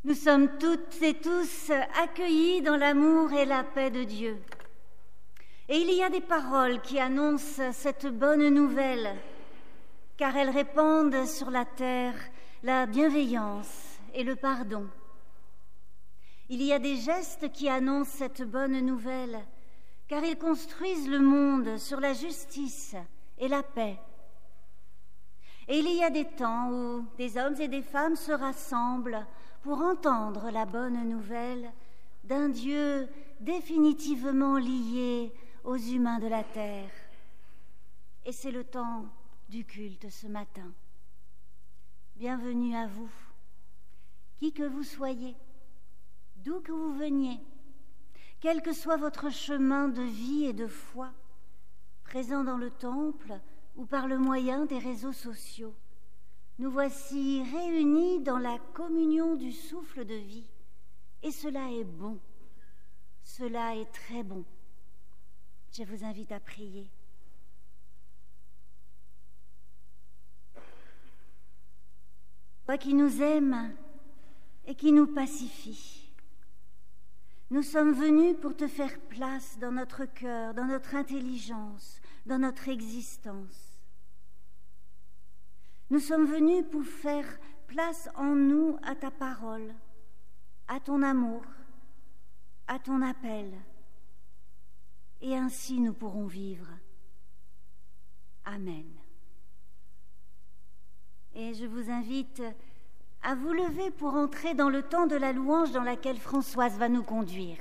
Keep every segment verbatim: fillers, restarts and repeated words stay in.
Nous sommes toutes et tous accueillis dans l'amour et la paix de Dieu. Et il y a des paroles qui annoncent cette bonne nouvelle, car elles répandent sur la terre la bienveillance et le pardon. Il y a des gestes qui annoncent cette bonne nouvelle, car ils construisent le monde sur la justice et la paix. Et il y a des temps où des hommes et des femmes se rassemblent pour entendre la bonne nouvelle d'un Dieu définitivement lié aux humains de la terre. Et c'est le temps du culte ce matin. Bienvenue à vous, qui que vous soyez, d'où que vous veniez, quel que soit votre chemin de vie et de foi, présent dans le temple ou par le moyen des réseaux sociaux. Nous voici réunis dans la communion du souffle de vie, et cela est bon, cela est très bon. Je vous invite à prier. Toi qui nous aimes et qui nous pacifies, nous sommes venus pour te faire place dans notre cœur, dans notre intelligence, dans notre existence. Nous sommes venus pour faire place en nous à ta parole, à ton amour, à ton appel. Et ainsi nous pourrons vivre. Amen. Et je vous invite à vous lever pour entrer dans le temps de la louange dans laquelle Françoise va nous conduire.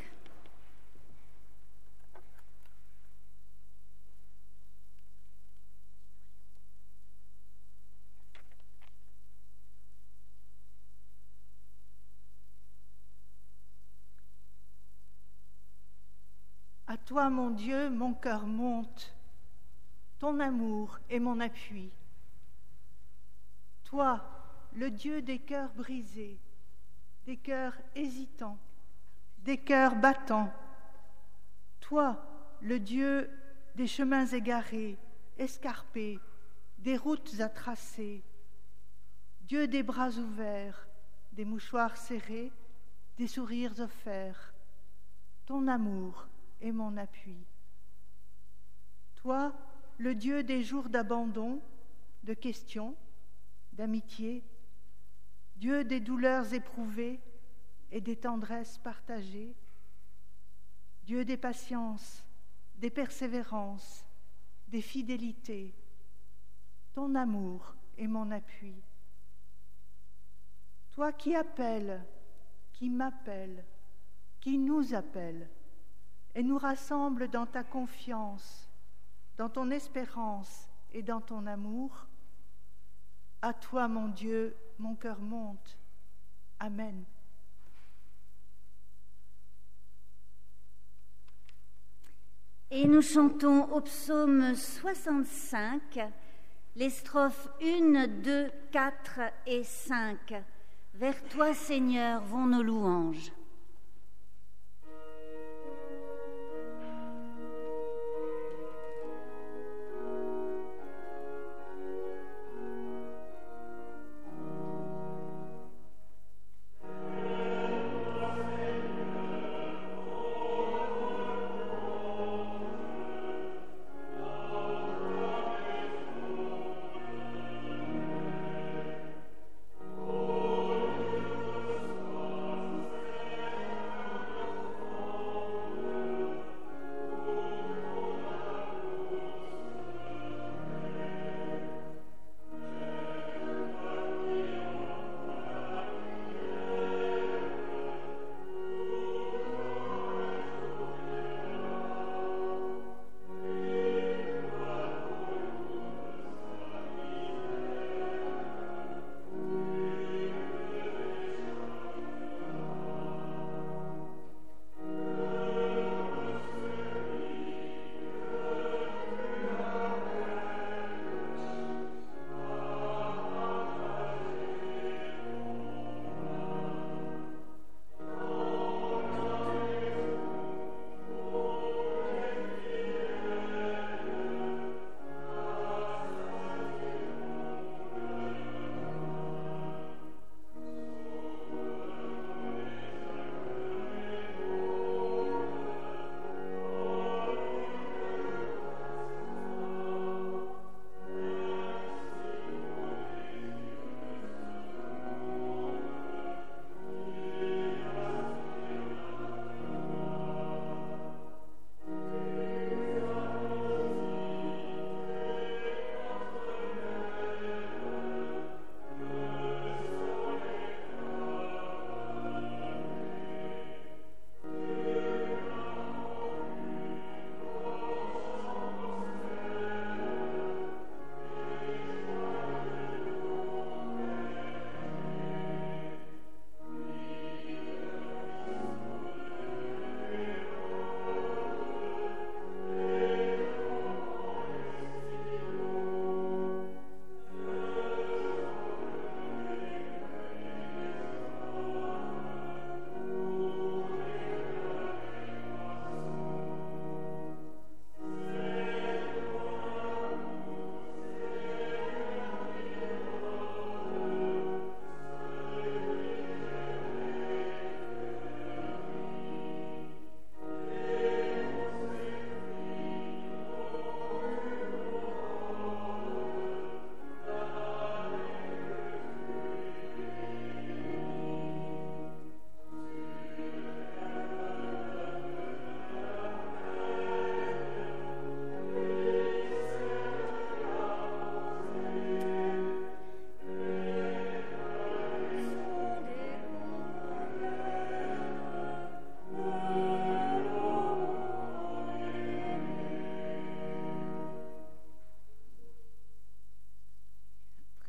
À toi, mon Dieu, mon cœur monte, ton amour est mon appui. Toi, le Dieu des cœurs brisés, des cœurs hésitants, des cœurs battants. Toi, le Dieu des chemins égarés, escarpés, des routes à tracer. Dieu des bras ouverts, des mouchoirs serrés, des sourires offerts. Ton amour est mon appui. Toi, le Dieu des jours d'abandon, de questions, d'amitié, Dieu des douleurs éprouvées et des tendresses partagées, Dieu des patiences, des persévérances, des fidélités, ton amour est mon appui. Toi qui appelles, qui m'appelles, qui nous appelle, et nous rassemble dans ta confiance, dans ton espérance et dans ton amour. À toi, mon Dieu, mon cœur monte. Amen. Et nous chantons au psaume soixante-cinq, les strophes un, deux, quatre et cinq. Vers toi, Seigneur, vont nos louanges. Oh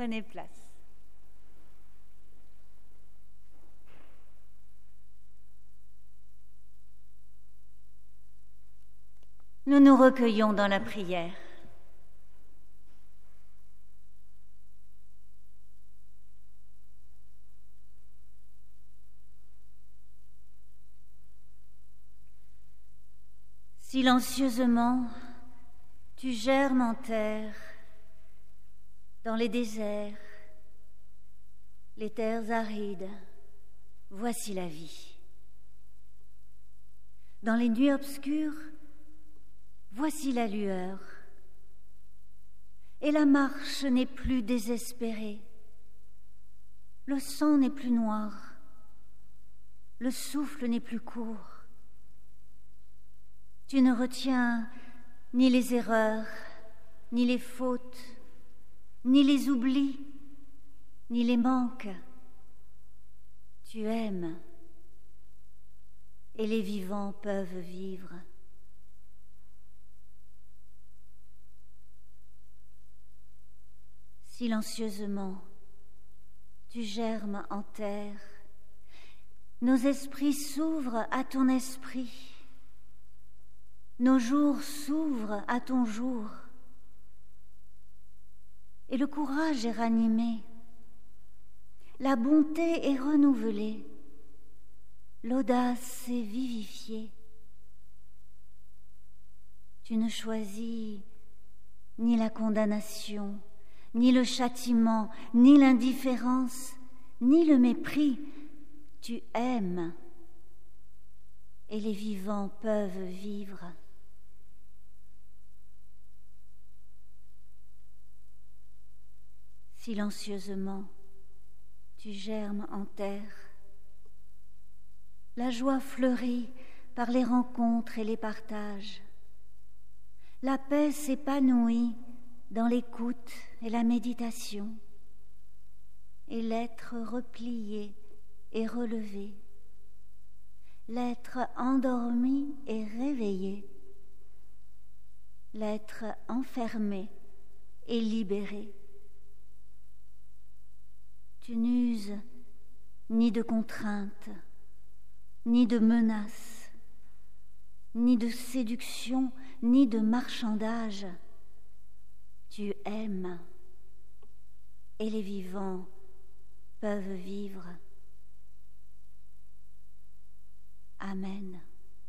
Prenez place. Nous nous recueillons dans la prière. Silencieusement, tu germes en terre, dans les déserts, les terres arides, voici la vie. Dans les nuits obscures, voici la lueur. Et la marche n'est plus désespérée, le sang n'est plus noir, le souffle n'est plus court. Tu ne retiens ni les erreurs, ni les fautes, ni les oublis, ni les manques. Tu aimes, et les vivants peuvent vivre. Silencieusement, tu germes en terre. Nos esprits s'ouvrent à ton esprit. Nos jours s'ouvrent à ton jour. Et le courage est ranimé. La bonté est renouvelée. L'audace est vivifiée. Tu ne choisis ni la condamnation, ni le châtiment, ni l'indifférence, ni le mépris. Tu aimes, et les vivants peuvent vivre. Silencieusement, tu germes en terre. La joie fleurit par les rencontres et les partages. La paix s'épanouit dans l'écoute et la méditation. Et l'être replié et relevé, l'être endormi et réveillé, l'être enfermé et libéré. Tu n'uses ni de contraintes, ni de menaces, ni de séduction, ni de marchandage. Tu aimes, et les vivants peuvent vivre. Amen.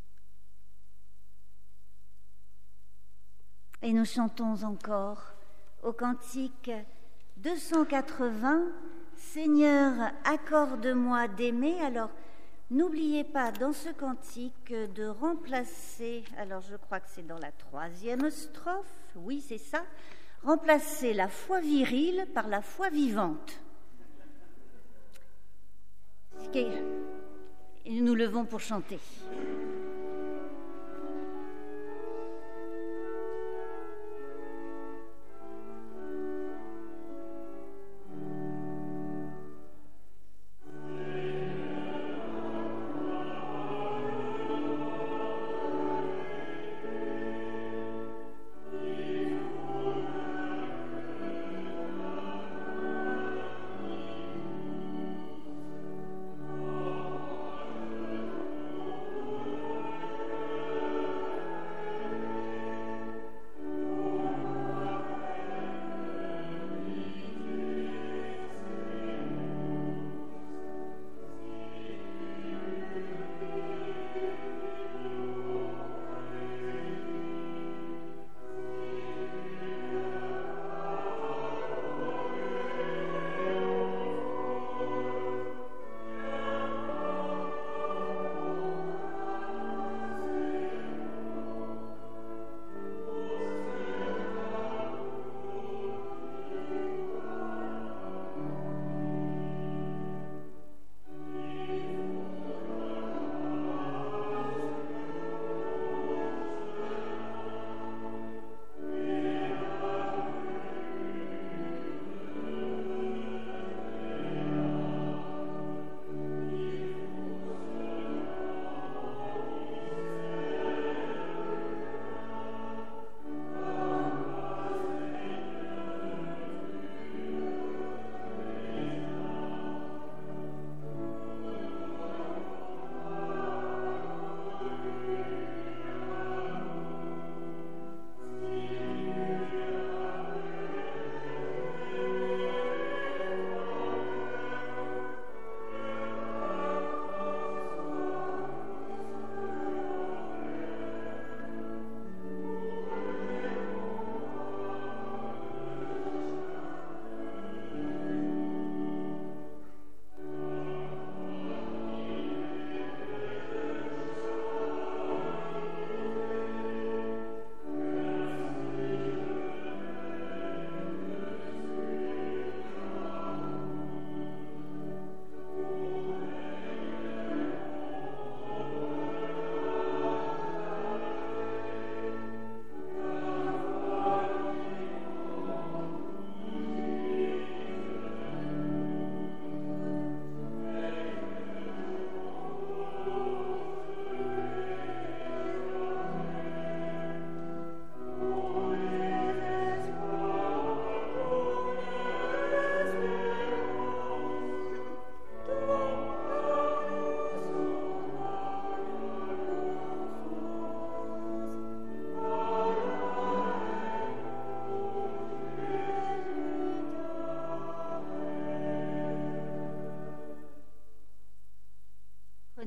Et nous chantons encore au cantique deux cent quatre-vingts, Seigneur, accorde-moi d'aimer. Alors, n'oubliez pas dans ce cantique de remplacer, alors je crois que c'est dans la troisième strophe, oui c'est ça, remplacer la foi virile par la foi vivante. Et nous nous levons pour chanter. Amen.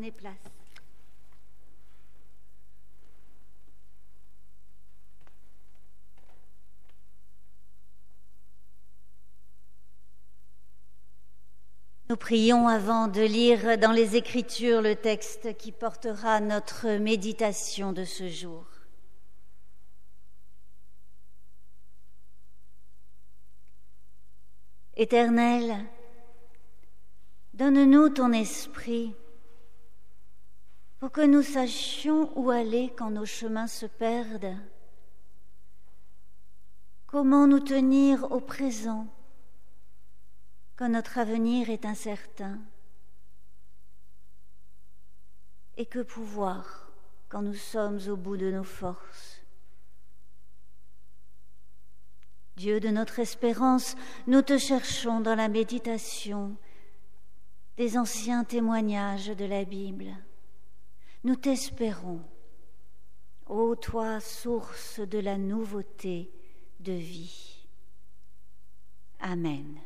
Prenez place. Nous prions avant de lire dans les Écritures le texte qui portera notre méditation de ce jour. Éternel, donne-nous ton esprit pour que nous sachions où aller quand nos chemins se perdent, comment nous tenir au présent quand notre avenir est incertain, et que pouvoir quand nous sommes au bout de nos forces. Dieu de notre espérance, nous te cherchons dans la méditation des anciens témoignages de la Bible. Nous t'espérons, ô toi, source de la nouveauté de vie. Amen.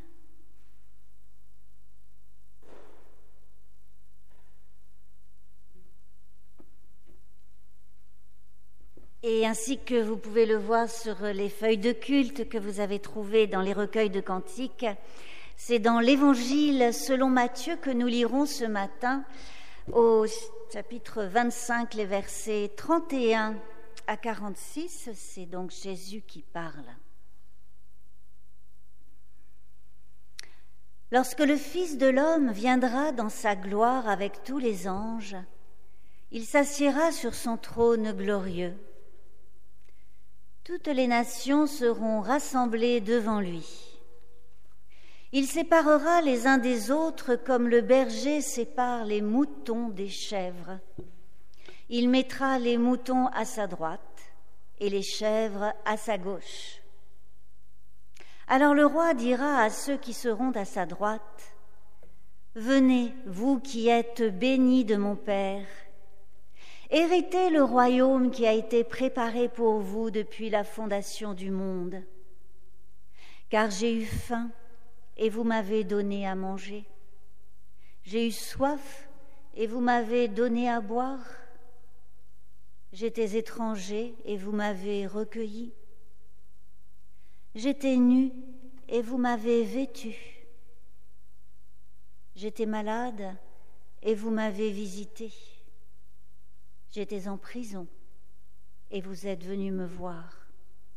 Et ainsi que vous pouvez le voir sur les feuilles de culte que vous avez trouvées dans les recueils de cantiques, c'est dans l'Évangile selon Matthieu que nous lirons ce matin au chapitre vingt-cinq, les versets trente et un à quarante-six. C'est donc Jésus qui parle. Lorsque le Fils de l'homme viendra dans sa gloire avec tous les anges, il s'assiera sur son trône glorieux. Toutes les nations seront rassemblées devant lui. Il séparera les uns des autres comme le berger sépare les moutons des chèvres. Il mettra les moutons à sa droite et les chèvres à sa gauche. Alors le roi dira à ceux qui seront à sa droite, « Venez, vous qui êtes bénis de mon Père, héritez le royaume qui a été préparé pour vous depuis la fondation du monde. Car j'ai eu faim et vous m'avez donné à manger. J'ai eu soif et vous m'avez donné à boire. J'étais étranger et vous m'avez recueilli. J'étais nu et vous m'avez vêtu. J'étais malade et vous m'avez visité. J'étais en prison et vous êtes venus me voir. »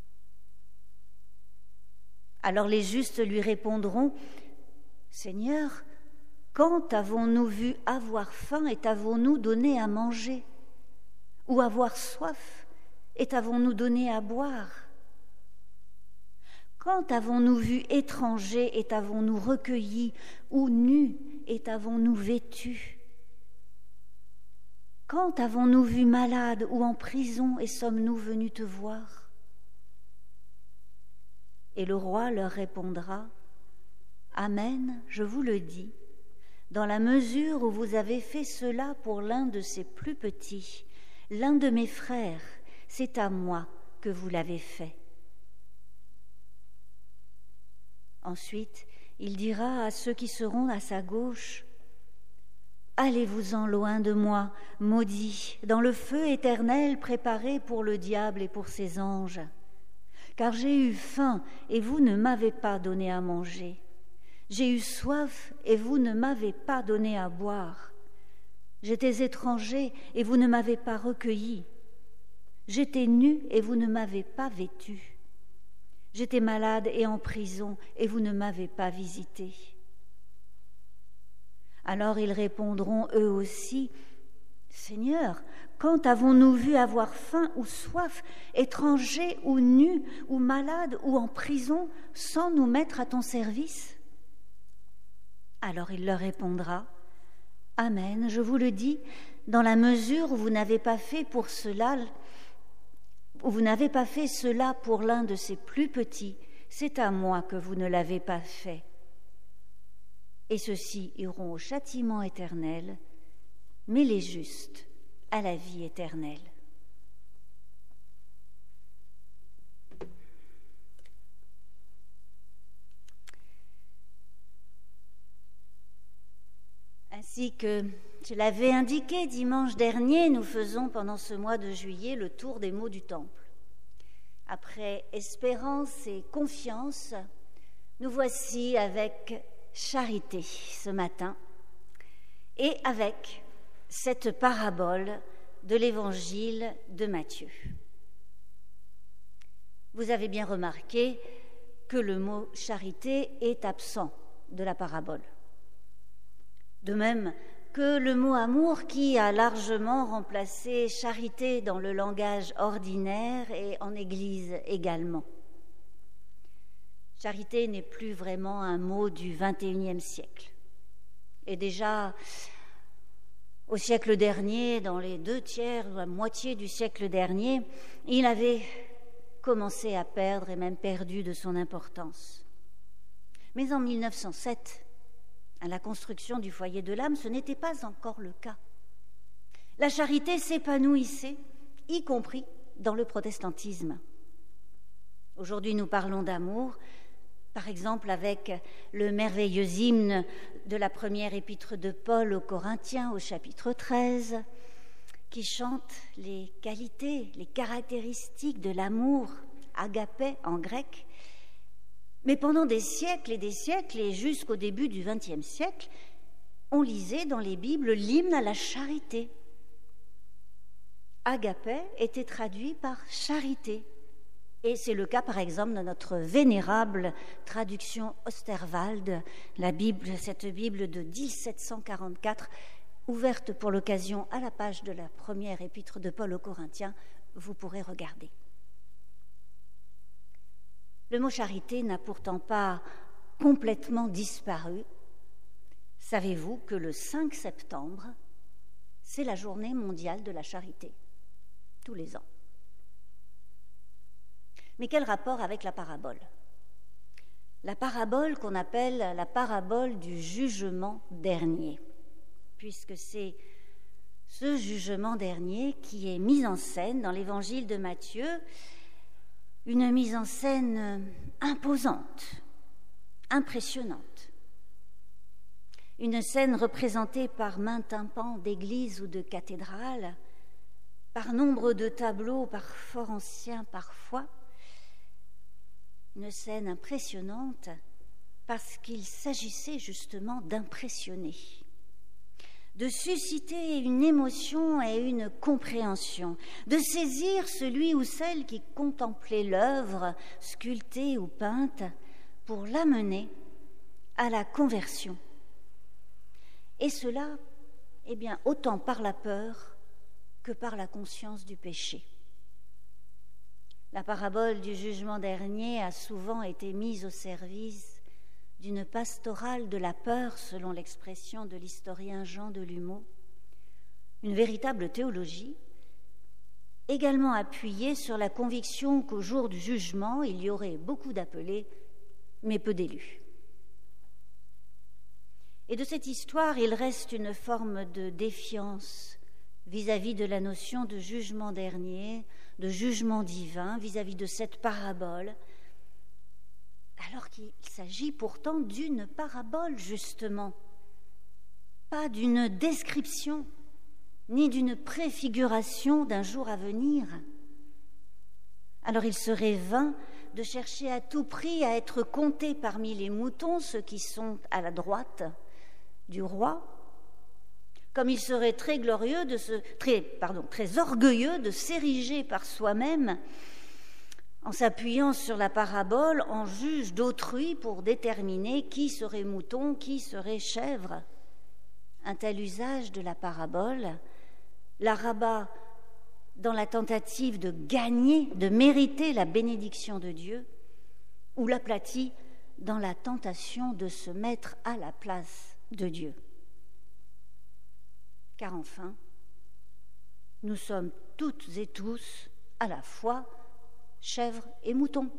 Alors les justes lui répondront, « Seigneur, quand avons-nous vu avoir faim et t'avons-nous donné à manger? Ou avoir soif et t'avons-nous donné à boire? Quand avons-nous vu étranger et t'avons-nous recueilli? Ou nu et t'avons-nous vêtu? Quand avons-nous vu malade ou en prison et sommes-nous venus te voir? » Et le roi leur répondra, « Amen, je vous le dis, dans la mesure où vous avez fait cela pour l'un de ces plus petits, l'un de mes frères, c'est à moi que vous l'avez fait. » Ensuite, il dira à ceux qui seront à sa gauche, « Allez-vous-en loin de moi, maudits, dans le feu éternel préparé pour le diable et pour ses anges. Car j'ai eu faim et vous ne m'avez pas donné à manger. J'ai eu soif et vous ne m'avez pas donné à boire. J'étais étranger et vous ne m'avez pas recueilli. J'étais nu et vous ne m'avez pas vêtu. J'étais malade et en prison et vous ne m'avez pas visité. » Alors ils répondront eux aussi, « Seigneur, quand avons-nous vu avoir faim ou soif, étranger ou nu, ou malade ou en prison, sans nous mettre à ton service ?» Alors il leur répondra, « Amen, je vous le dis, dans la mesure où vous n'avez pas fait pour cela, où vous n'avez pas fait cela pour l'un de ces plus petits, c'est à moi que vous ne l'avez pas fait. » Et ceux-ci iront au châtiment éternel, mais les justes à la vie éternelle. Ainsi que Je l'avais indiqué dimanche dernier, nous faisons pendant ce mois de juillet le tour des mots du temple. Après espérance et confiance, nous voici avec charité ce matin et avec cette parabole de l'évangile de Matthieu. Vous avez bien remarqué que le mot charité est absent de la parabole. De même que le mot amour qui a largement remplacé charité dans le langage ordinaire et en Église également. Charité n'est plus vraiment un mot du vingt et unième siècle. Et déjà, au siècle dernier, dans les deux tiers, la moitié du siècle dernier, il avait commencé à perdre et même perdu de son importance. Mais en mille neuf cent sept, à la construction du foyer de l'âme, ce n'était pas encore le cas. La charité s'épanouissait, y compris dans le protestantisme. Aujourd'hui, nous parlons d'amour, par exemple avec le merveilleux hymne de la première épître de Paul aux Corinthiens, au chapitre treize, qui chante les qualités, les caractéristiques de l'amour, agapé en grec. Mais pendant des siècles et des siècles, et jusqu'au début du vingtième siècle, on lisait dans les Bibles l'hymne à la charité. Agapé était traduit par charité. Et c'est le cas, par exemple, de notre vénérable traduction Osterwald, la Bible, cette Bible de dix-sept cent quarante-quatre, ouverte pour l'occasion à la page de la première épître de Paul aux Corinthiens. Vous pourrez regarder. Le mot charité n'a pourtant pas complètement disparu. Savez-vous que le cinq septembre, c'est la journée mondiale de la charité, tous les ans. Mais quel rapport avec la parabole ? La parabole qu'on appelle la parabole du jugement dernier, puisque c'est ce jugement dernier qui est mis en scène dans l'évangile de Matthieu, une mise en scène imposante, impressionnante. Une scène représentée par maints tympans d'église ou de cathédrale, par nombre de tableaux, par fort anciens parfois. Une scène impressionnante parce qu'il s'agissait justement d'impressionner, de susciter une émotion et une compréhension, de saisir celui ou celle qui contemplait l'œuvre, sculptée ou peinte, pour l'amener à la conversion. Et cela, eh bien, autant par la peur que par la conscience du péché. La parabole du jugement dernier a souvent été mise au service d'une pastorale de la peur, selon l'expression de l'historien Jean Delumeau, une véritable théologie, également appuyée sur la conviction qu'au jour du jugement, il y aurait beaucoup d'appelés, mais peu d'élus. Et de cette histoire, il reste une forme de défiance vis-à-vis de la notion de jugement dernier, de jugement divin, vis-à-vis de cette parabole, alors qu'il s'agit pourtant d'une parabole, justement, pas d'une description, ni d'une préfiguration d'un jour à venir. Alors il serait vain de chercher à tout prix à être comptés parmi les moutons, ceux qui sont à la droite du roi, comme il serait très glorieux de se, très, pardon, très orgueilleux de s'ériger par soi-même en s'appuyant sur la parabole en juge d'autrui pour déterminer qui serait mouton, qui serait chèvre. Un tel usage de la parabole la rabat dans la tentative de gagner, de mériter la bénédiction de Dieu, ou l'aplatit dans la tentation de se mettre à la place de Dieu. Car enfin, nous sommes toutes et tous à la fois chèvres et moutons.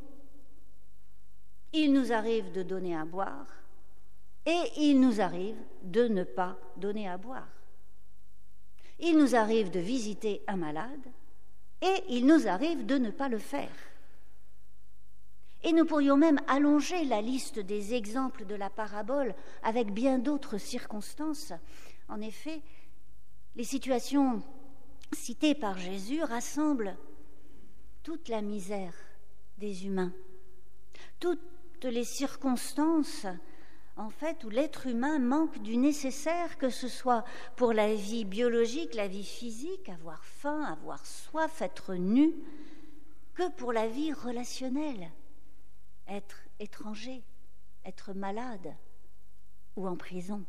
Il nous arrive de donner à boire et il nous arrive de ne pas donner à boire. Il nous arrive de visiter un malade et il nous arrive de ne pas le faire. Et nous pourrions même allonger la liste des exemples de la parabole avec bien d'autres circonstances. En effet, Les situations citées par Jésus rassemblent toute la misère des humains, toutes les circonstances en fait où l'être humain manque du nécessaire, que ce soit pour la vie biologique, la vie physique, avoir faim, avoir soif, être nu, que pour la vie relationnelle, être étranger, être malade ou en prison.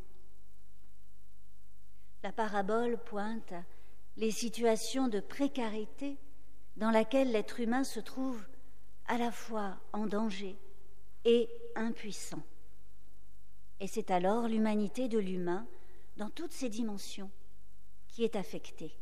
La parabole pointe les situations de précarité dans laquelle l'être humain se trouve à la fois en danger et impuissant. Et c'est alors l'humanité de l'humain, dans toutes ses dimensions, qui est affectée.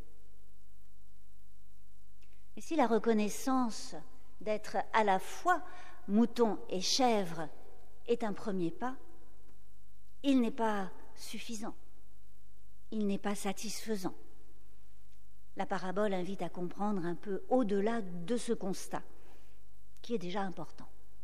Et si la reconnaissance d'être à la fois mouton et chèvre est un premier pas, il n'est pas suffisant, il n'est pas satisfaisant. La parabole invite à comprendre un peu au-delà de ce constat, qui est déjà important.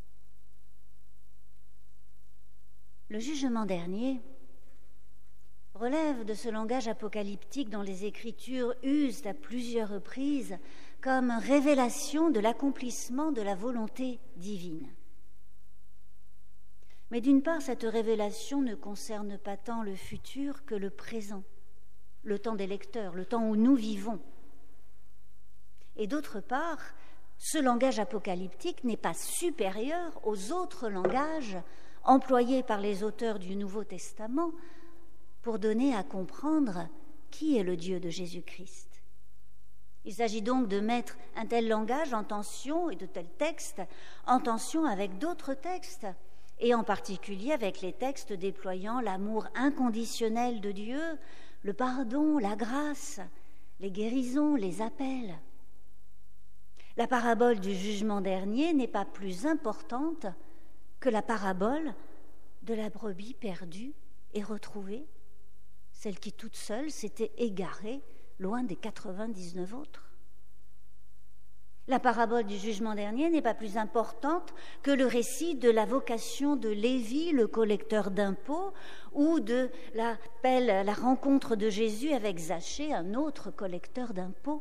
Le jugement dernier relève de ce langage apocalyptique dont les Écritures usent à plusieurs reprises comme révélation de l'accomplissement de la volonté divine. Mais d'une part, cette révélation ne concerne pas tant le futur que le présent, le temps des lecteurs, le temps où nous vivons. Et d'autre part, ce langage apocalyptique n'est pas supérieur aux autres langages employés par les auteurs du Nouveau Testament pour donner à comprendre qui est le Dieu de Jésus-Christ. Il s'agit donc de mettre un tel langage en tension et de tels textes en tension avec d'autres textes, et en particulier avec les textes déployant l'amour inconditionnel de Dieu, le pardon, la grâce, les guérisons, les appels. La parabole du jugement dernier n'est pas plus importante que la parabole de la brebis perdue et retrouvée, celle qui toute seule s'était égarée loin des quatre-vingt-dix-neuf autres. La parabole du jugement dernier n'est pas plus importante que le récit de la vocation de Lévi, le collecteur d'impôts, ou de l'appel, la rencontre de Jésus avec Zachée, un autre collecteur d'impôts.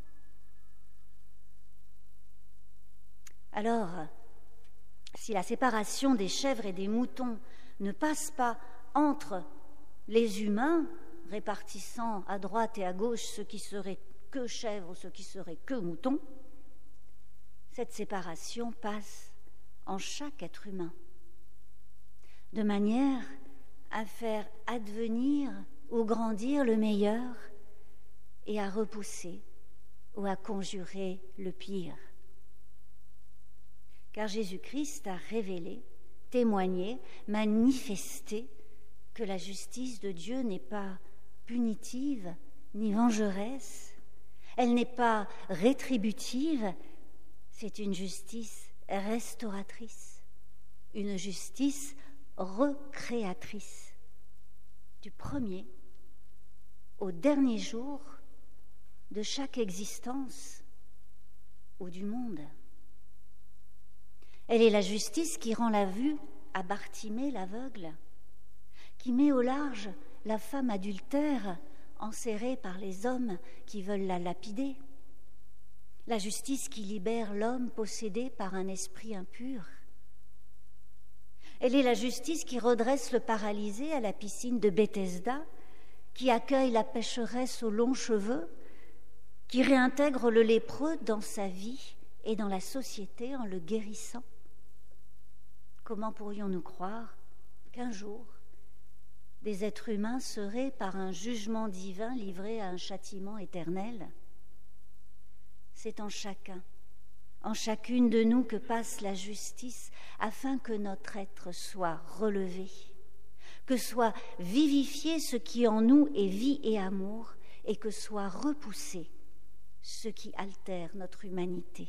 Alors, si la séparation des chèvres et des moutons ne passe pas entre les humains, répartissant à droite et à gauche ceux qui seraient que chèvres ou ceux qui seraient que moutons, cette séparation passe en chaque être humain, de manière à faire advenir ou grandir le meilleur et à repousser ou à conjurer le pire. Car Jésus-Christ a révélé, témoigné, manifesté que la justice de Dieu n'est pas punitive ni vengeresse, elle n'est pas rétributive, c'est une justice restauratrice, une justice recréatrice, du premier au dernier jour de chaque existence ou du monde. Elle est la justice qui rend la vue à Bartimée l'aveugle, qui met au large la femme adultère enserrée par les hommes qui veulent la lapider, la justice qui libère l'homme possédé par un esprit impur. Elle est la justice qui redresse le paralysé à la piscine de Bethesda, qui accueille la pécheresse aux longs cheveux, qui réintègre le lépreux dans sa vie et dans la société en le guérissant. Comment pourrions-nous croire qu'un jour, des êtres humains seraient, par un jugement divin, livrés à un châtiment éternel ? C'est en chacun, en chacune de nous que passe la justice, afin que notre être soit relevé, que soit vivifié ce qui en nous est vie et amour, et que soit repoussé ce qui altère notre humanité.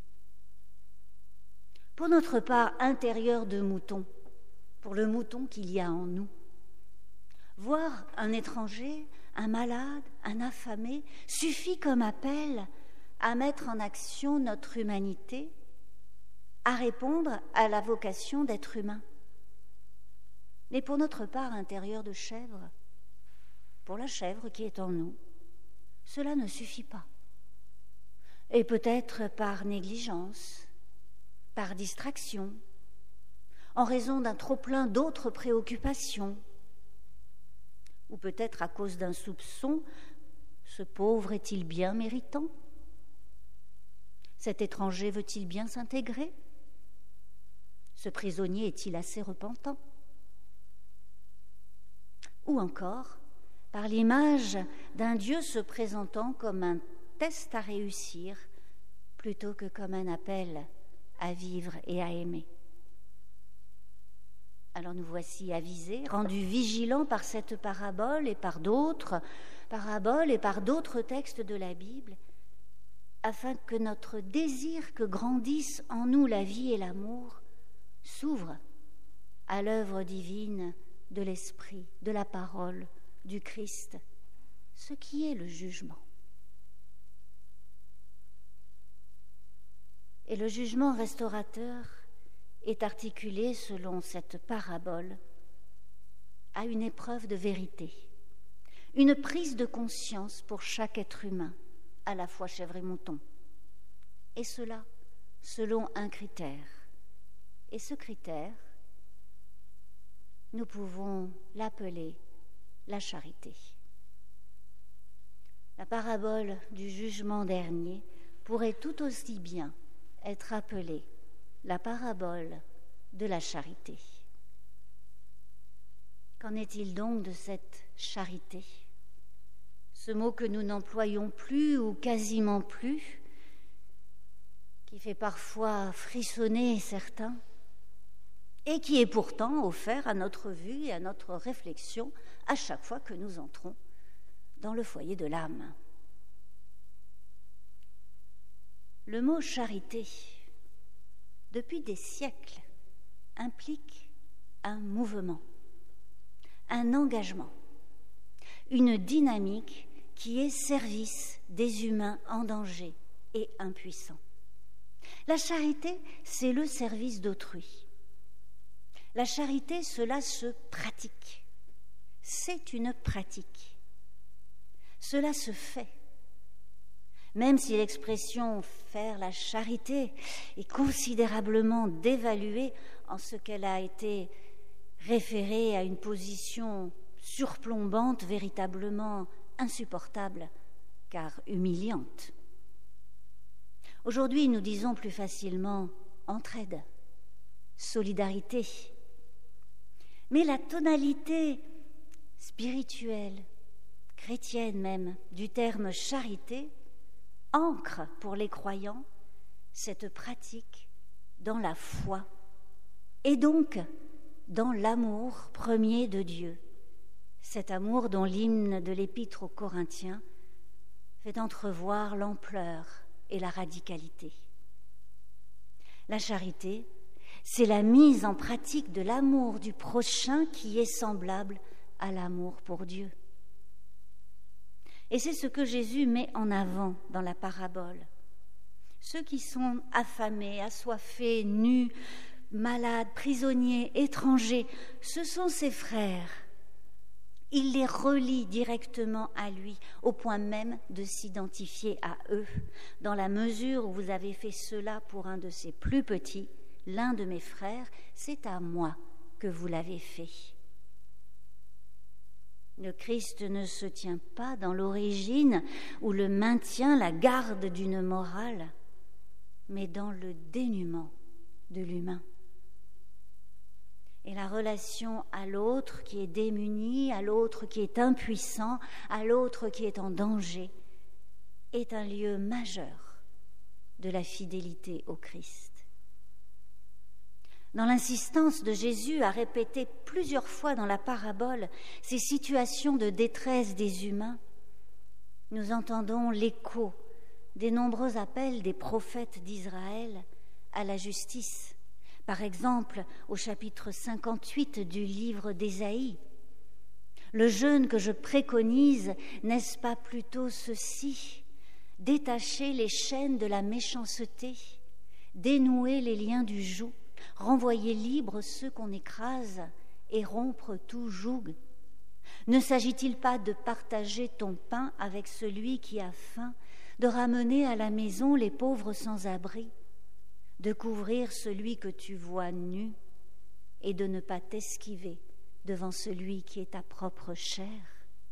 Pour notre part intérieure de mouton, pour le mouton qu'il y a en nous, voir un étranger, un malade, un affamé, suffit comme appel à mettre en action notre humanité, à répondre à la vocation d'être humain. Mais pour notre part intérieure de chèvre, pour la chèvre qui est en nous, cela ne suffit pas. Et peut-être par négligence, par distraction, en raison d'un trop-plein d'autres préoccupations, ou peut-être à cause d'un soupçon, ce pauvre est-il bien méritant? Cet étranger veut-il bien s'intégrer? Ce prisonnier est-il assez repentant? Ou encore, par l'image d'un Dieu se présentant comme un test à réussir plutôt que comme un appel à vivre et à aimer. Alors nous voici avisés, rendus vigilants par cette parabole et par d'autres paraboles et par d'autres textes de la Bible, afin que notre désir que grandisse en nous la vie et l'amour s'ouvre à l'œuvre divine de l'Esprit, de la parole, du Christ, ce qui est le jugement. Et le jugement restaurateur est articulé selon cette parabole à une épreuve de vérité, une prise de conscience pour chaque être humain, à la fois chèvre et mouton, et cela selon un critère. Et ce critère, nous pouvons l'appeler la charité. La parabole du jugement dernier pourrait tout aussi bien être appelée la parabole de la charité. Qu'en est-il donc de cette charité? Ce mot que nous n'employons plus ou quasiment plus, qui fait parfois frissonner certains, et qui est pourtant offert à notre vue et à notre réflexion à chaque fois que nous entrons dans le foyer de l'âme. Le mot charité, depuis des siècles, implique un mouvement, un engagement, une dynamique qui est service des humains en danger et impuissants. La charité, c'est le service d'autrui. La charité, cela se pratique. C'est une pratique. Cela se fait. Même si l'expression « faire la charité » est considérablement dévaluée en ce qu'elle a été référée à une position surplombante, véritablement insupportable, car humiliante. Aujourd'hui, nous disons plus facilement « entraide », « solidarité ». Mais la tonalité spirituelle, chrétienne même, du terme charité ancre pour les croyants cette pratique dans la foi et donc dans l'amour premier de Dieu, cet amour dont l'hymne de l'Épître aux Corinthiens fait entrevoir l'ampleur et la radicalité. La charité, c'est la mise en pratique de l'amour du prochain qui est semblable à l'amour pour Dieu. Et c'est ce que Jésus met en avant dans la parabole. Ceux qui sont affamés, assoiffés, nus, malades, prisonniers, étrangers, ce sont ses frères. Il les relie directement à lui, au point même de s'identifier à eux. Dans la mesure où vous avez fait cela pour un de ses plus petits, l'un de mes frères, c'est à moi que vous l'avez fait. Le Christ ne se tient pas dans l'origine ou le maintien, la garde d'une morale, mais dans le dénuement de l'humain. Et la relation à l'autre qui est démuni, à l'autre qui est impuissant, à l'autre qui est en danger, est un lieu majeur de la fidélité au Christ. Dans l'insistance de Jésus à répéter plusieurs fois dans la parabole ces situations de détresse des humains, nous entendons l'écho des nombreux appels des prophètes d'Israël à la justice. Par exemple, au chapitre cinquante-huit du livre d'Ésaïe, « Le jeûne que je préconise, n'est-ce pas plutôt ceci ? Détacher les chaînes de la méchanceté, dénouer les liens du joug, renvoyer libres ceux qu'on écrase et rompre tout joug. Ne s'agit-il pas de partager ton pain avec celui qui a faim, de ramener à la maison les pauvres sans abri, de couvrir celui que tu vois nu et de ne pas t'esquiver devant celui qui est ta propre chair?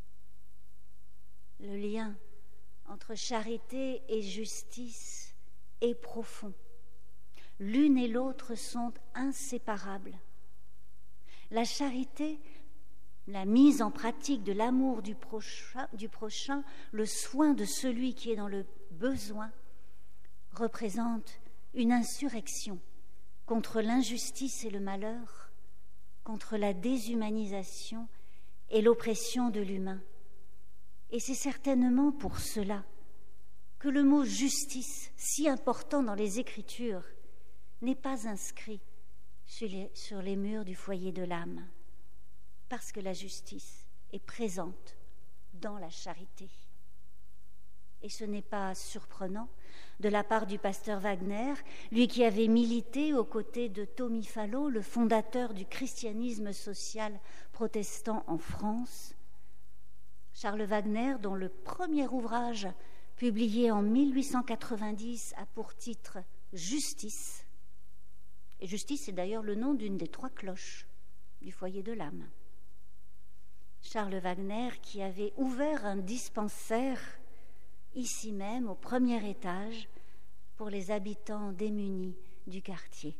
Le lien entre charité et justice est profond. L'une et l'autre sont inséparables. La charité, la mise en pratique de l'amour du prochain, du prochain, le soin de celui qui est dans le besoin, représente une insurrection contre l'injustice et le malheur, contre la déshumanisation et l'oppression de l'humain. Et c'est certainement pour cela que le mot justice, si important dans les Écritures, n'est pas inscrit sur les, sur les murs du foyer de l'âme, parce que la justice est présente dans la charité. Et ce n'est pas surprenant de la part du pasteur Wagner, lui qui avait milité aux côtés de Tommy Fallow, le fondateur du christianisme social protestant en France. Charles Wagner, dont le premier ouvrage, publié en mille huit cent quatre-vingt-dix, a pour titre « Justice ». Et Justice est d'ailleurs le nom d'une des trois cloches du foyer de l'âme. Charles Wagner, qui avait ouvert un dispensaire ici même, au premier étage, pour les habitants démunis du quartier.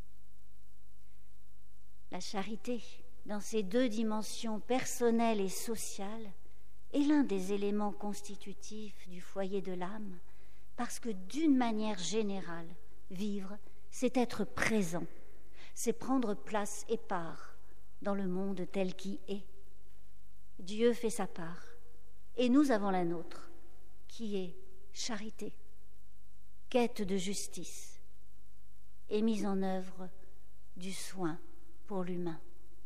La charité, dans ses deux dimensions personnelles et sociales, est l'un des éléments constitutifs du foyer de l'âme, parce que d'une manière générale, vivre, c'est être présent, c'est prendre place et part dans le monde tel qu'il est. Dieu fait sa part, et nous avons la nôtre, qui est charité, quête de justice et mise en œuvre du soin pour l'humain.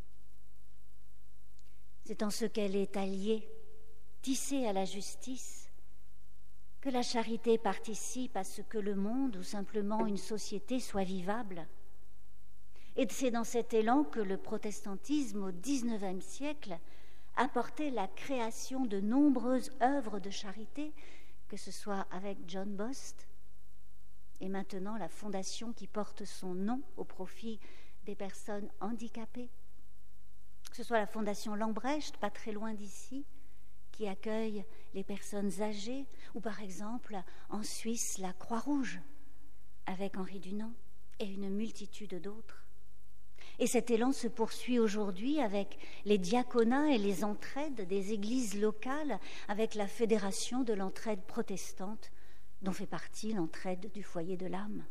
C'est en ce qu'elle est alliée, tissée à la justice, que la charité participe à ce que le monde ou simplement une société soit vivable. Et c'est dans cet élan que le protestantisme au dix-neuvième siècle apportait la création de nombreuses œuvres de charité, que ce soit avec John Bost et maintenant la fondation qui porte son nom au profit des personnes handicapées, que ce soit la fondation Lambrecht, pas très loin d'ici, qui accueille les personnes âgées, ou par exemple en Suisse la Croix-Rouge avec Henri Dunant et une multitude d'autres. Et cet élan se poursuit aujourd'hui avec les diaconats et les entraides des églises locales, avec la Fédération de l'entraide protestante, dont fait partie l'entraide du foyer de l'âme.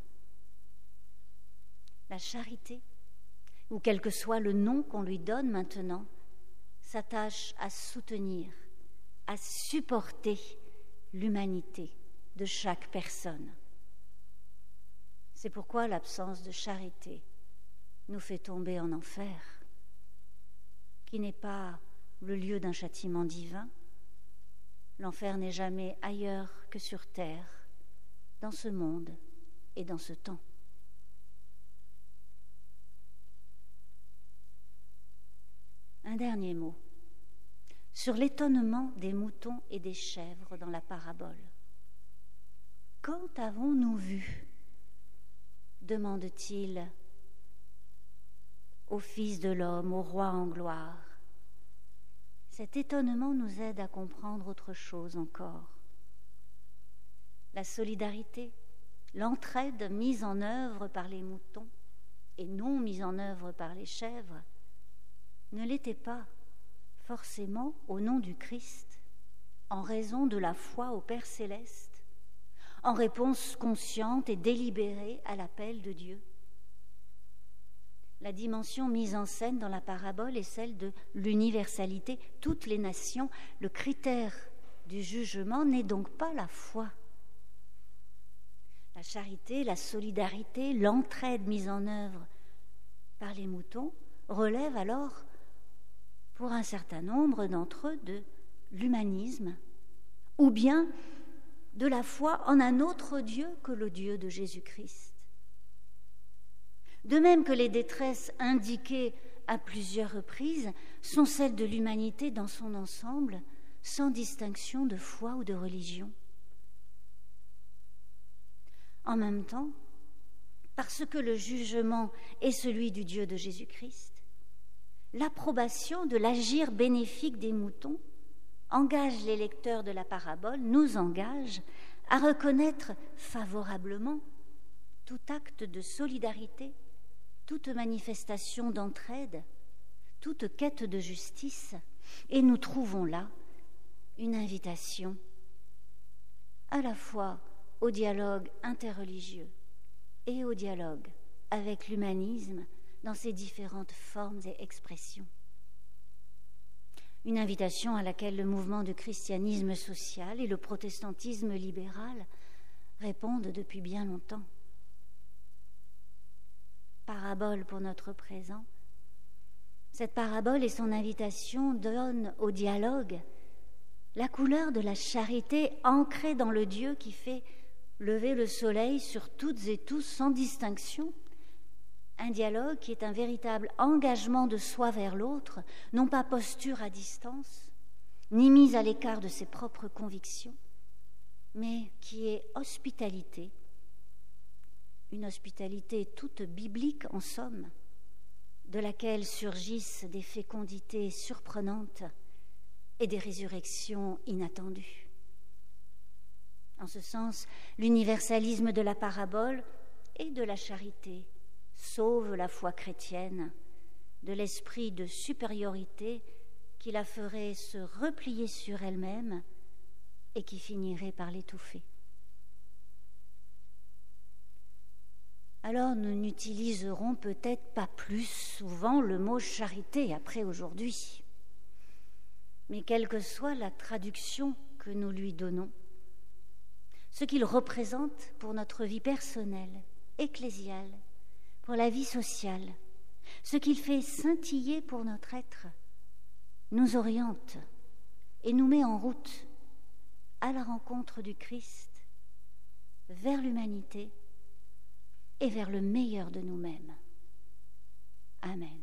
La charité, ou quel que soit le nom qu'on lui donne maintenant, s'attache à soutenir, à supporter l'humanité de chaque personne. C'est pourquoi l'absence de charité nous fait tomber en enfer, qui n'est pas le lieu d'un châtiment divin. L'enfer n'est jamais ailleurs que sur terre, dans ce monde et dans ce temps. Un dernier mot sur l'étonnement des moutons et des chèvres dans la parabole. Quand avons-nous vu ? Demande-t-il au Fils de l'homme, au roi en gloire. Cet étonnement nous aide à comprendre autre chose encore. La solidarité, l'entraide mise en œuvre par les moutons et non mise en œuvre par les chèvres ne l'était pas forcément au nom du Christ, en raison de la foi au Père céleste, en réponse consciente et délibérée à l'appel de Dieu. La dimension mise en scène dans la parabole est celle de l'universalité. Toutes les nations, le critère du jugement n'est donc pas la foi. La charité, la solidarité, l'entraide mise en œuvre par les moutons relèvent alors, pour un certain nombre d'entre eux, de l'humanisme, ou bien de la foi en un autre Dieu que le Dieu de Jésus-Christ. De même que les détresses indiquées à plusieurs reprises sont celles de l'humanité dans son ensemble, sans distinction de foi ou de religion. En même temps, parce que le jugement est celui du Dieu de Jésus-Christ, l'approbation de l'agir bénéfique des moutons engage les lecteurs de la parabole, nous engage à reconnaître favorablement tout acte de solidarité, toute manifestation d'entraide, toute quête de justice, et nous trouvons là une invitation à la fois au dialogue interreligieux et au dialogue avec l'humanisme dans ses différentes formes et expressions. Une invitation à laquelle le mouvement du christianisme social et le protestantisme libéral répondent depuis bien longtemps. Parabole pour notre présent. Cette parabole et son invitation donnent au dialogue la couleur de la charité ancrée dans le Dieu qui fait lever le soleil sur toutes et tous sans distinction. Un dialogue qui est un véritable engagement de soi vers l'autre, non pas posture à distance, ni mise à l'écart de ses propres convictions, mais qui est hospitalité, une hospitalité toute biblique en somme, de laquelle surgissent des fécondités surprenantes et des résurrections inattendues. En ce sens, l'universalisme de la parabole et de la charité sauve la foi chrétienne de l'esprit de supériorité qui la ferait se replier sur elle-même et qui finirait par l'étouffer. Alors nous n'utiliserons peut-être pas plus souvent le mot charité après aujourd'hui. Mais quelle que soit la traduction que nous lui donnons, ce qu'il représente pour notre vie personnelle, ecclésiale, pour la vie sociale, ce qu'il fait scintiller pour notre être, nous oriente et nous met en route à la rencontre du Christ, vers l'humanité et vers le meilleur de nous-mêmes. Amen.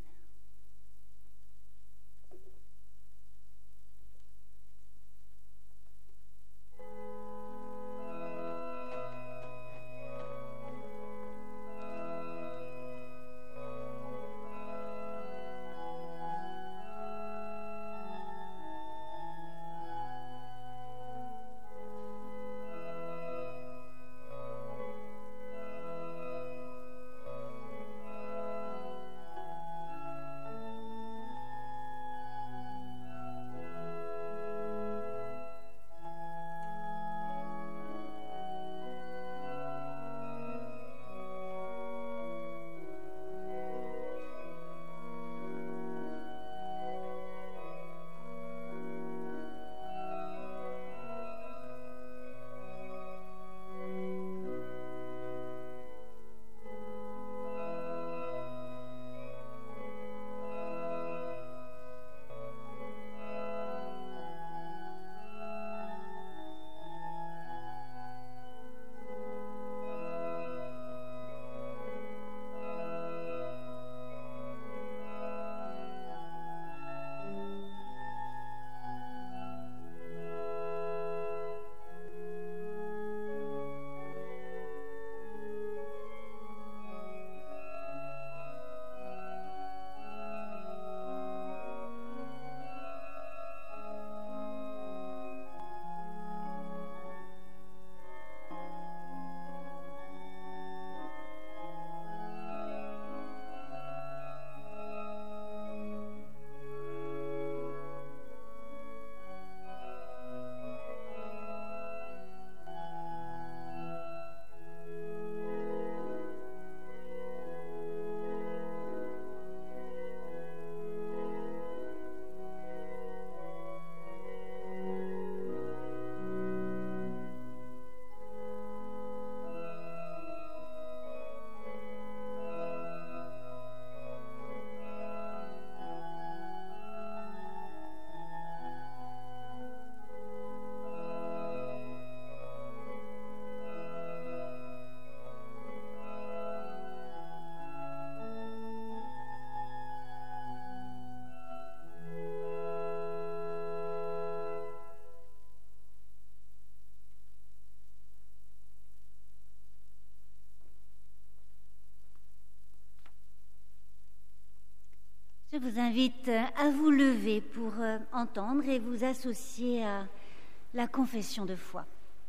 vous invite à vous lever pour entendre et vous associer à la confession de foi.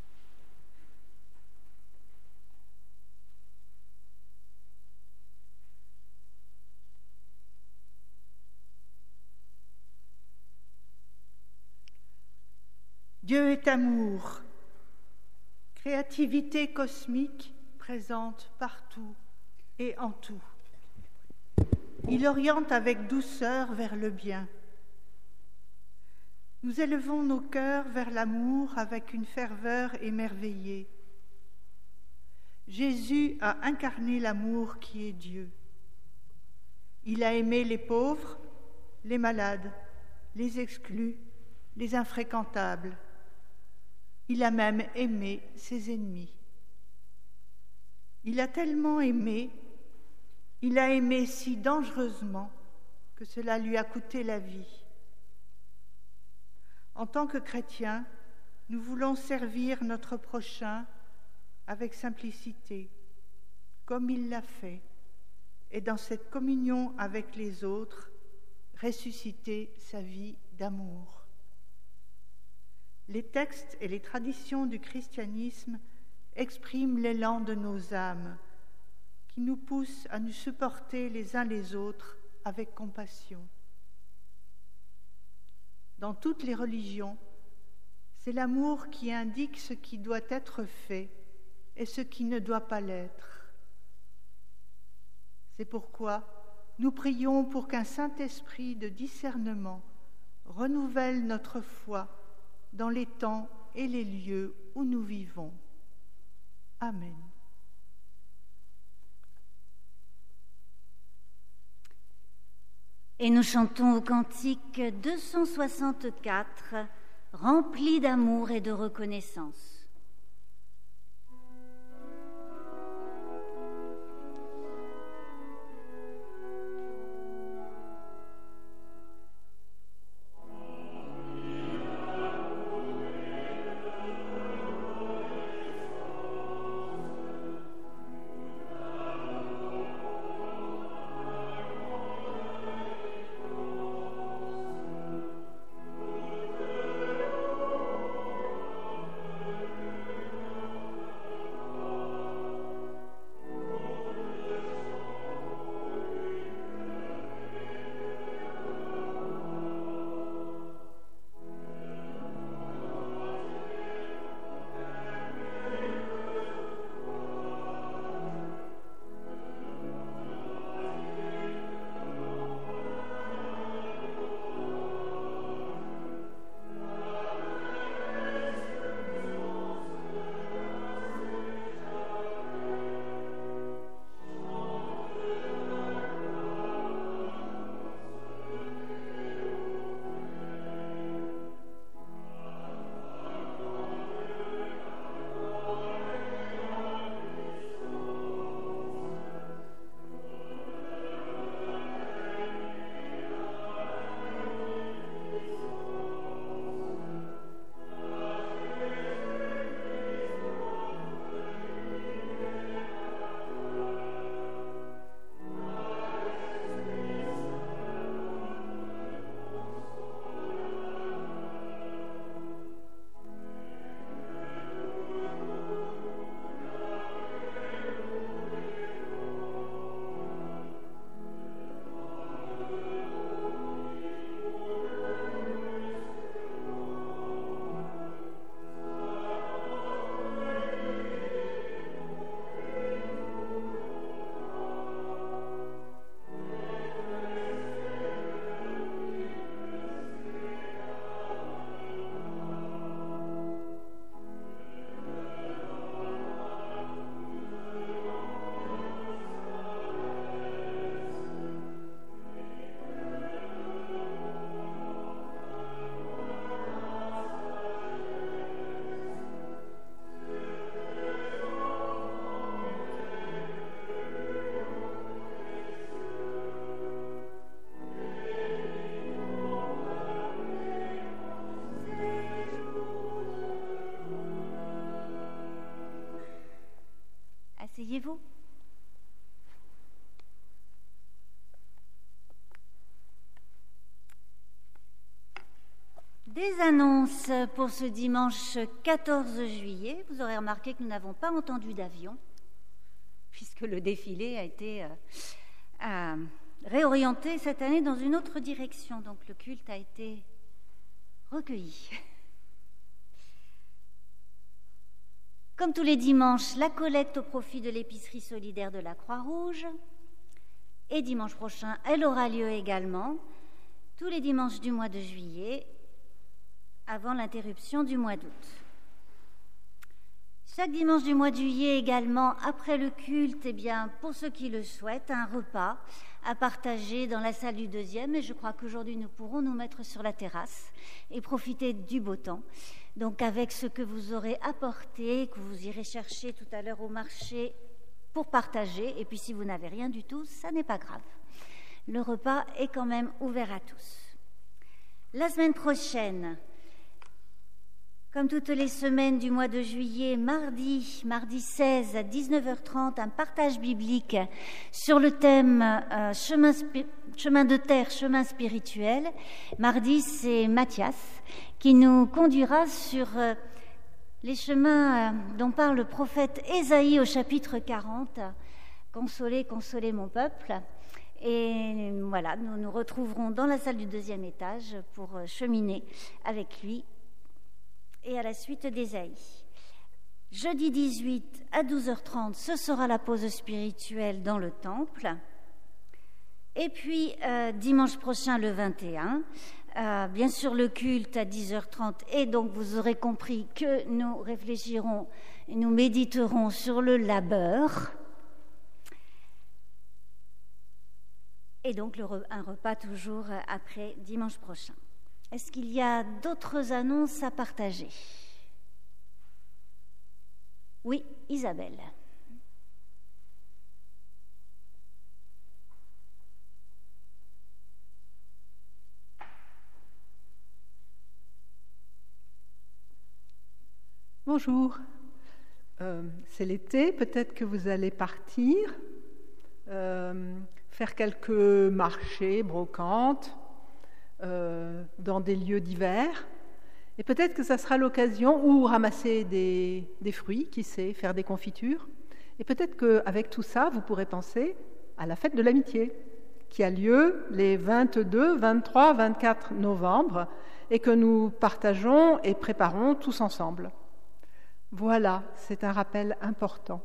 Dieu est amour, créativité cosmique présente partout et en tout. Il oriente avec douceur vers le bien. Nous élevons nos cœurs vers l'amour avec une ferveur émerveillée. Jésus a incarné l'amour qui est Dieu. Il a aimé les pauvres, les malades, les exclus, les infréquentables. Il a même aimé ses ennemis. Il a tellement aimé, il a aimé si dangereusement que cela lui a coûté la vie. En tant que chrétiens, nous voulons servir notre prochain avec simplicité, comme il l'a fait, et dans cette communion avec les autres, ressusciter sa vie d'amour. Les textes et les traditions du christianisme expriment l'élan de nos âmes, qui nous poussent à nous supporter les uns les autres avec compassion. Dans toutes les religions, c'est l'amour qui indique ce qui doit être fait et ce qui ne doit pas l'être. C'est pourquoi nous prions pour qu'un Saint-Esprit de discernement renouvelle notre foi dans les temps et les lieux où nous vivons. Amen. Et nous chantons au cantique deux cent soixante-quatre, rempli d'amour et de reconnaissance. Des annonces pour ce dimanche quatorze juillet. Vous aurez remarqué que nous n'avons pas entendu d'avion, puisque le défilé a été euh, euh, réorienté cette année dans une autre direction. Donc le culte a été recueilli. Comme tous les dimanches, la collecte au profit de l'épicerie solidaire de la Croix-Rouge. Et dimanche prochain, elle aura lieu également, tous les dimanches du mois de juillet, avant l'interruption du mois d'août. Chaque dimanche du mois de juillet également, après le culte, eh bien, pour ceux qui le souhaitent, un repas à partager dans la salle du deuxième. Et je crois qu'aujourd'hui, nous pourrons nous mettre sur la terrasse et profiter du beau temps. Donc, avec ce que vous aurez apporté, que vous irez chercher tout à l'heure au marché pour partager. Et puis, si vous n'avez rien du tout, ça n'est pas grave. Le repas est quand même ouvert à tous. La semaine prochaine, comme toutes les semaines du mois de juillet, mardi, mardi seize à dix-neuf heures trente, un partage biblique sur le thème euh, chemin, chemin de terre, chemin spirituel. Mardi, c'est Mathias qui nous conduira sur euh, les chemins euh, dont parle le prophète Ésaïe au chapitre quarante. Consolez, consolez mon peuple. Et voilà, nous nous retrouverons dans la salle du deuxième étage pour euh, cheminer avec lui et à la suite d'Ésaïe. Jeudi dix-huit à douze heures trente, ce sera la pause spirituelle dans le temple. Et puis, euh, dimanche prochain, le vingt et un, euh, bien sûr le culte à dix heures trente. Et donc, vous aurez compris que nous réfléchirons et nous méditerons sur le labeur. Et donc, le re- un repas toujours après dimanche prochain. Est-ce qu'il y a d'autres annonces à partager? Oui, Isabelle. Bonjour. Euh, c'est l'été, peut-être que vous allez partir, euh, faire quelques marchés, brocantes, Euh, dans des lieux divers, et peut-être que ça sera l'occasion, ou ramasser des, des fruits, qui sait, faire des confitures, et peut-être qu'avec tout ça, vous pourrez penser à la fête de l'amitié, qui a lieu les vingt-deux, vingt-trois, vingt-quatre novembre, et que nous partageons et préparons tous ensemble. Voilà, c'est un rappel important.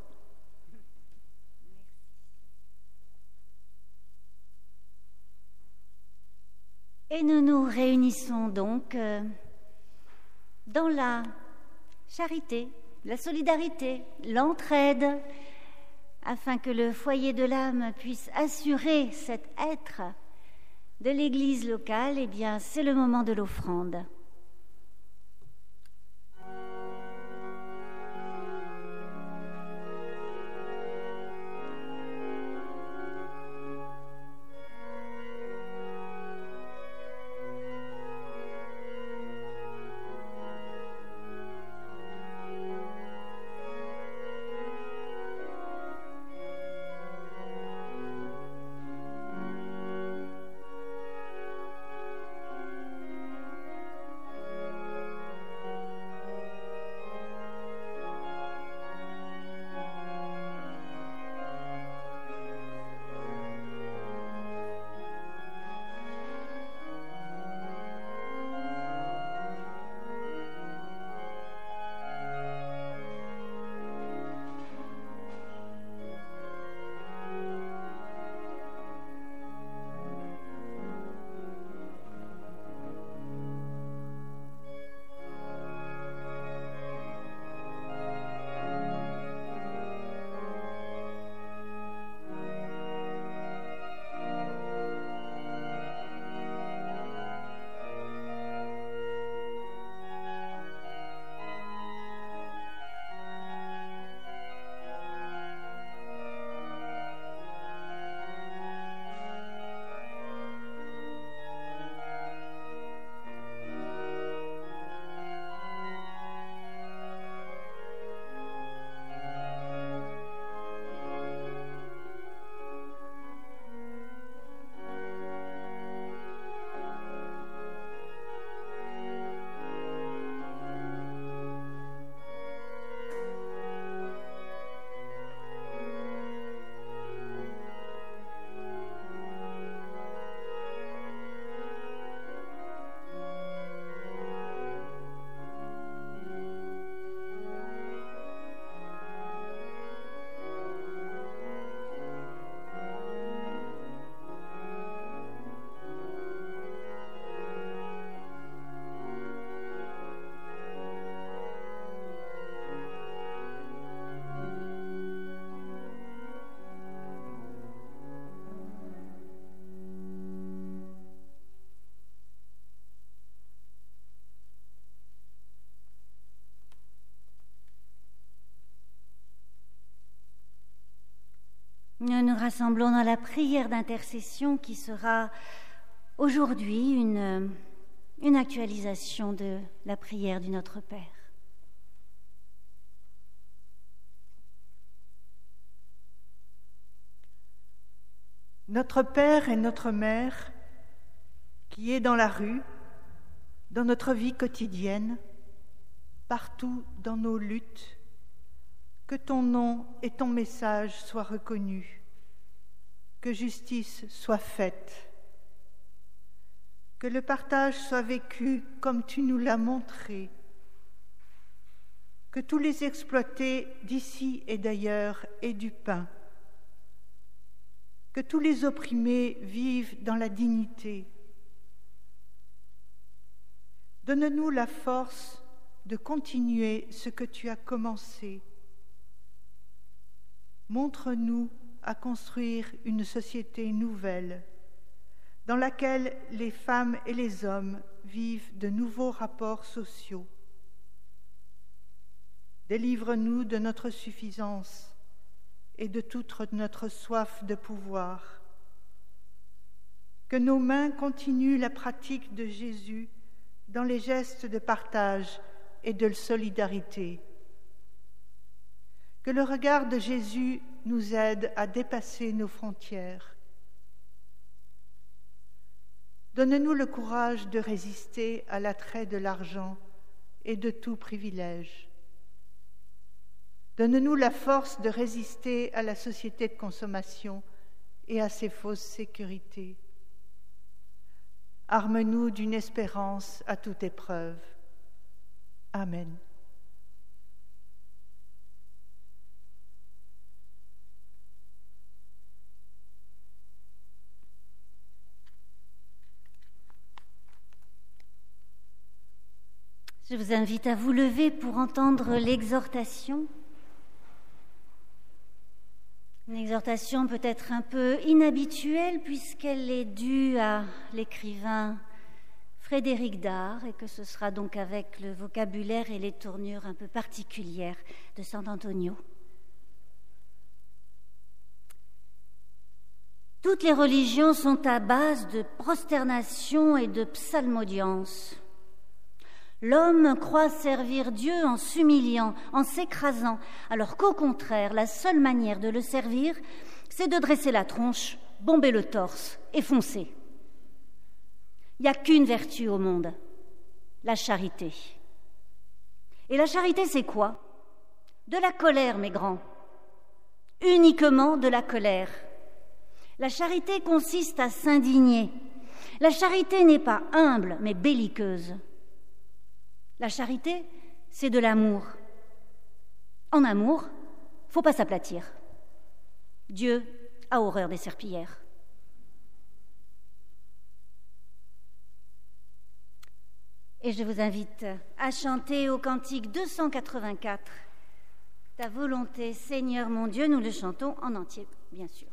Et nous nous réunissons donc euh, dans la charité, la solidarité, l'entraide, afin que le foyer de l'âme puisse assurer cet être de l'Église locale. Eh bien, c'est le moment de l'offrande. nous nous rassemblons dans la prière d'intercession qui sera aujourd'hui une, une actualisation de la prière du Notre Père. Notre Père et notre Mère, qui est dans la rue, dans notre vie quotidienne, partout dans nos luttes, que ton nom et ton message soient reconnus, que justice soit faite, que le partage soit vécu comme tu nous l'as montré, que tous les exploités d'ici et d'ailleurs aient du pain, que tous les opprimés vivent dans la dignité. Donne-nous la force de continuer ce que tu as commencé. Montre-nous à construire une société nouvelle dans laquelle les femmes et les hommes vivent de nouveaux rapports sociaux. Délivre-nous de notre suffisance et de toute notre soif de pouvoir. Que nos mains continuent la pratique de Jésus dans les gestes de partage et de solidarité. Que le regard de Jésus nous aide à dépasser nos frontières. Donne-nous le courage de résister à l'attrait de l'argent et de tout privilège. Donne-nous la force de résister à la société de consommation et à ses fausses sécurités. Arme-nous d'une espérance à toute épreuve. Amen. Je vous invite à vous lever pour entendre l'exhortation. Une exhortation peut-être un peu inhabituelle puisqu'elle est due à l'écrivain Frédéric Dard et que ce sera donc avec le vocabulaire et les tournures un peu particulières de Sant'Antonio. Toutes les religions sont à base de prosternation et de psalmodiance. L'homme croit servir Dieu en s'humiliant, en s'écrasant, alors qu'au contraire, la seule manière de le servir, c'est de dresser la tronche, bomber le torse et foncer. Il n'y a qu'une vertu au monde, la charité. Et la charité, c'est quoi? De la colère, mes grands. Uniquement de la colère. La charité consiste à s'indigner. La charité n'est pas humble, mais belliqueuse. La charité, c'est de l'amour. En amour, faut pas s'aplatir. Dieu a horreur des serpillères. Et je vous invite à chanter au cantique deux cent quatre-vingt-quatre. Ta volonté, Seigneur mon Dieu, nous le chantons en entier, bien sûr.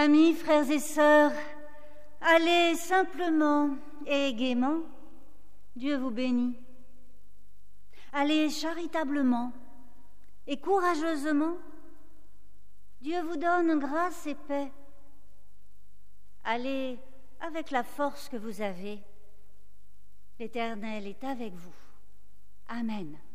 amis, frères et sœurs, allez simplement et gaiement, Dieu vous bénit. Allez charitablement et courageusement, Dieu vous donne grâce et paix. Allez avec la force que vous avez. L'Éternel est avec vous. Amen.